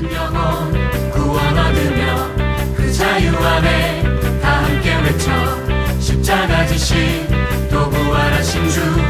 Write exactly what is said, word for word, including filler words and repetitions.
영혼 구원 얻으며 그 자유 안에 다 함께 외쳐 십자가 지신 또 부활하신 주